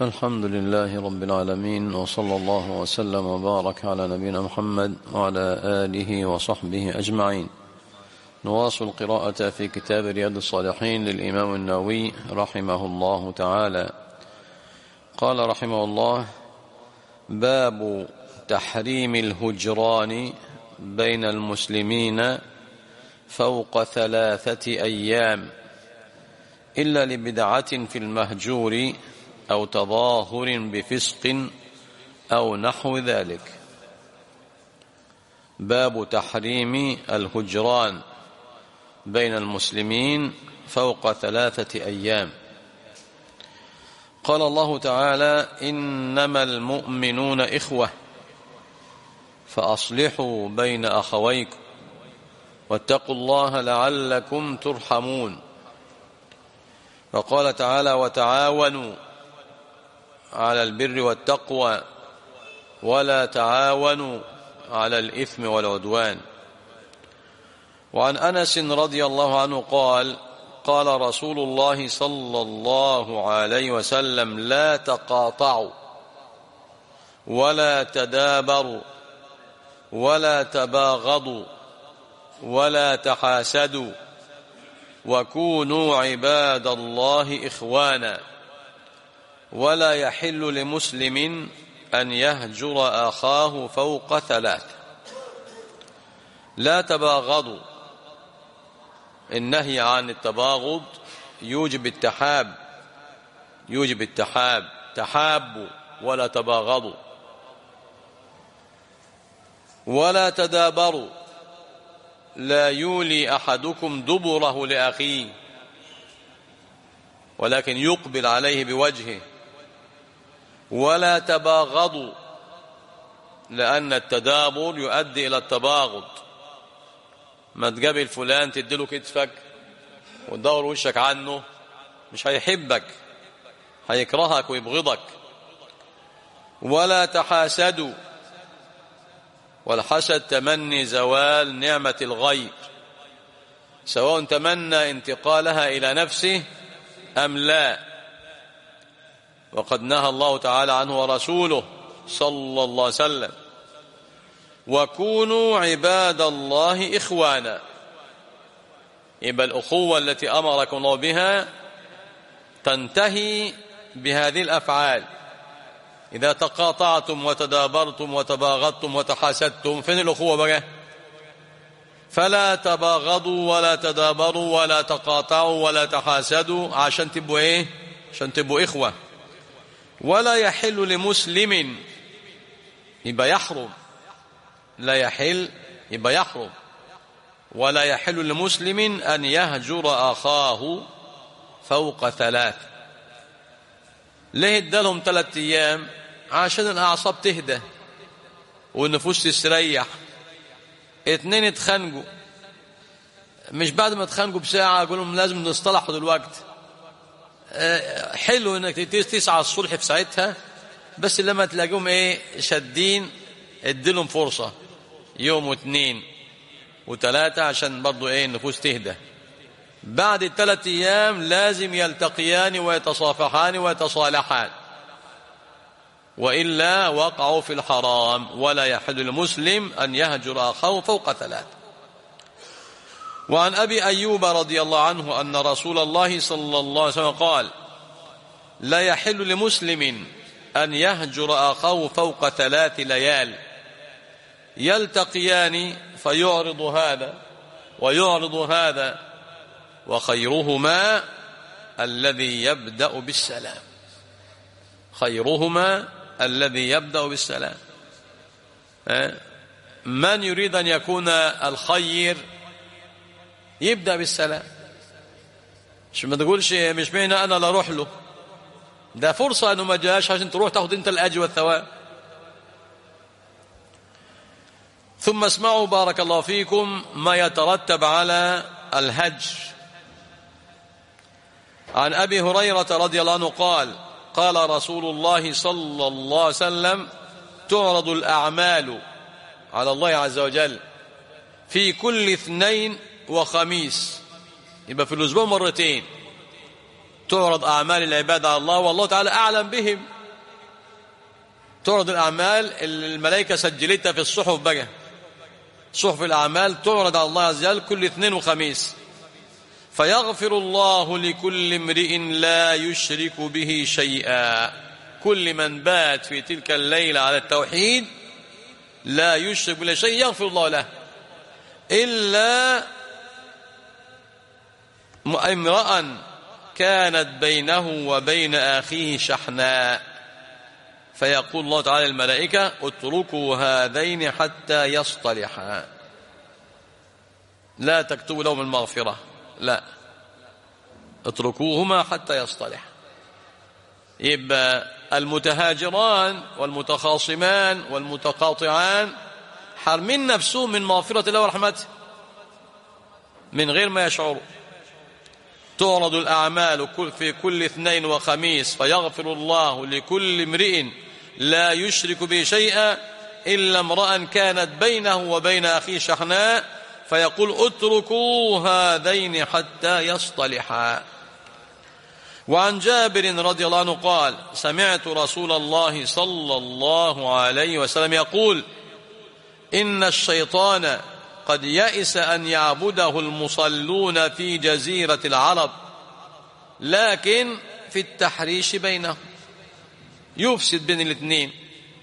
الحمد لله رب العالمين، وصلى الله وسلم وبارك على نبينا محمد وعلى آله وصحبه أجمعين. نواصل قراءة في كتاب رياض الصالحين للإمام النووي رحمه الله تعالى. قال رحمه الله: باب تحريم الهجران بين المسلمين فوق 3 أيام إلا لبدعة في المهجور أو تظاهر بفسق أو نحو ذلك. باب تحريم الهجران بين المسلمين فوق 3 أيام. قال الله تعالى: إنما المؤمنون إخوة فأصلحوا بين أخويكم واتقوا الله لعلكم ترحمون. وقال تعالى: وتعاونوا على البر والتقوى ولا تعاونوا على الإثم والعدوان. وعن أنس رضي الله عنه قال: قال رسول الله صلى الله عليه وسلم: لا تقاطعوا ولا تدابروا ولا تباغضوا ولا تحاسدوا وكونوا عباد الله إخوانا ولا يحل لمسلم أن يهجر أخاه فوق 3. لا تباغضوا، النهي عن التباغض يوجب التحاب، تحابوا ولا تباغضوا. ولا تدابروا، لا يولي أحدكم دبره لأخيه ولكن يقبل عليه بوجهه. ولا تباغضوا، لأن التدابر يؤدي إلى التباغض. ما تقابل فلان تديله كتفك وتدور وشك عنه، مش هيحبك، هيكرهك ويبغضك. ولا تحاسدوا، والحسد تمني زوال نعمة الغير، سواء تمنى انتقالها إلى نفسه أم لا. وقد نهى الله تعالى عنه ورسوله صلى الله عليه وسلم: وكونوا عباد الله إخوانا. يبقى الأخوة التي أمركم الله بها تنتهي بهذه الأفعال. إذا تقاطعتم وتدابرتم وتباغضتم وتحاسدتم، فين الأخوة بقى؟ فلا تباغضوا ولا تدابروا ولا تقاطعوا ولا تحاسدوا، عشان تبقوا إيه؟ عشان تبقوا إخوة. ولا يحل لمسلم، يبقى يحرم. لا يحل يبقى يحرم. ولا يحل لمسلم أن يهجر أخاه فوق 3. ليه ادالهم 3 أيام؟ عشان الأعصاب تهدى والنفوس تستريح. 2 اتخانقوا، مش بعد ما اتخانقوا بساعة يقول لهم لازم نصطلحوا دلوقتي. حلو انك تسعى الصلح في ساعتها، بس لما تلاقيهم شادين اديلهم فرصة 1 و2 و3 عشان برضو النفوس تهدى. بعد 3 أيام لازم يلتقيان ويتصافحان ويتصالحان، وإلا وقعوا في الحرام. ولا يحل المسلم أن يهجر أخاه فوق 3. وعن أبي أيوب رضي الله عنه أن رسول الله صلى الله عليه وسلم قال: لا يحل لمسلم أن يهجر أخاه فوق 3 ليال يلتقيان فيعرض هذا ويعرض هذا، وخيرهما الذي يبدأ بالسلام. خيرهما الذي يبدأ بالسلام. من يريد أن يكون الخير يبدأ بالسلام. مش ما تقولش مش معنى أنا لا أروح له، ده فرصة أنه ما جاش عشان تروح تاخد أنت الأجر والثواب. ثم اسمعوا بارك الله فيكم ما يترتب على الهجر. عن أبي هريرة رضي الله عنه قال: قال رسول الله صلى الله عليه وسلم: تعرض الأعمال على الله عز وجل في كل 2 وخميس، يبقى في الأسبوع 2 مرتين تعرض أعمال العباد على الله والله تعالى أعلم بهم. تعرض الأعمال الملائكة سجلتها في الصحف بقى، صحف الأعمال تعرض على الله عز وجل كل اثنين وخميس، فيغفر الله لكل امرئ لا يشرك به شيئا. كل من بات في تلك الليلة على التوحيد لا يشرك بالله شيء يغفر الله له، إلا امرأ كانت بينه وبين أخيه شحناء، فيقول الله تعالى الملائكة اتركوا هذين حتى يصطلحا، لا تكتبوا لهم المغفرة، لا، اتركوهما حتى يصطلح. يبقى المتهاجران والمتخاصمان والمتقاطعان حارمين نفسهم من مغفرة الله ورحمته من غير ما يشعروا. تعرض الأعمال في كل اثنين وخميس، فيغفر الله لكل امرئ لا يشرك به شيئا إلا امرأ كانت بينه وبين أخيه شحناء، فيقول اتركوا هذين حتى يصطلحا. وعن جابر رضي الله عنه قال سمعت رسول الله صلى الله عليه وسلم يقول إن الشيطان قد يئس أن يعبده المصلون في جزيرة العرب، لكن في التحريش بينهم، يفسد بين الاثنين.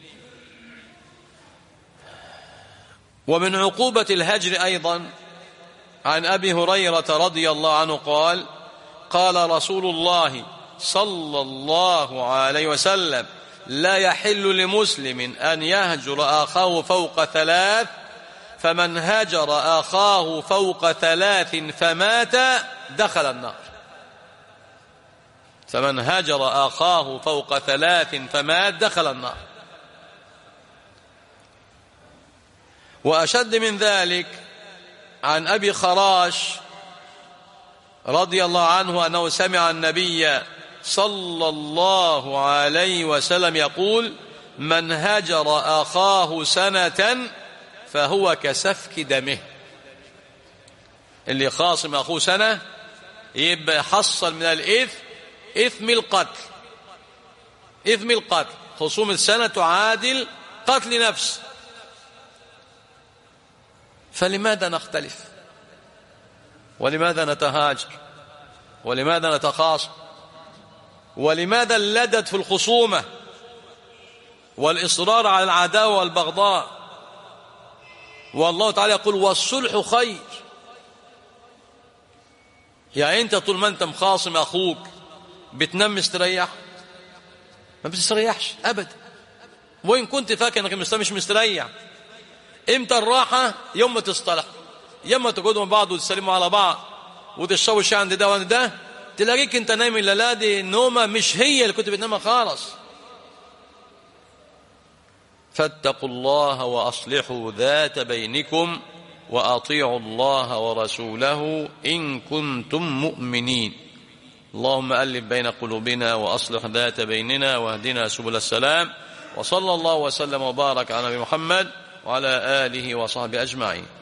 ومن عقوبة الهجر أيضا عن أبي هريرة رضي الله عنه قال قال رسول الله صلى الله عليه وسلم لا يحل لمسلم أن يهجر أخاه فوق ثلاث، فمن هجر أخاه فوق ثلاث فمات دخل النار. فمن هجر أخاه فوق ثلاث فمات دخل النار. وأشد من ذلك عن أبي خراش رضي الله عنه أنه سمع النبي صلى الله عليه وسلم يقول من هجر أخاه سنة فهو كسفك دمه. اللي خاصم أخوه سنة يبقى حصل من الإثم إثم القتل، إثم القتل. خصوم السنة تعادل قتل نفس. فلماذا نختلف؟ ولماذا نتهاجر؟ ولماذا نتخاصم؟ ولماذا اللدد في الخصومة والإصرار على العداوة والبغضاء؟ والله تعالى يقول والصلح خير. يعني أنت طول ما أنت مخاصم أخوك بتنام مستريح؟ ما بتستريحش أبدا. وإن كنت فاكر أنك مش مستريح. إمتى الراحة؟ يوم ما تصطلح، يوم ما تقعدوا مع بعض وتسلموا على بعض وتشربوا شاي عند ده وعند ده، تلاقيك أنت نايم الليلة دي نومة مش هي اللي كنت بتنامها خالص. فاتقوا الله وأصلحوا ذات بينكم وأطيعوا الله ورسوله إن كنتم مؤمنين. اللهم ألف بين قلوبنا وأصلح ذات بيننا واهدنا سبل السلام. وصلى الله وسلم وبارك على نبينا محمد وعلى آله وصحبه أجمعين.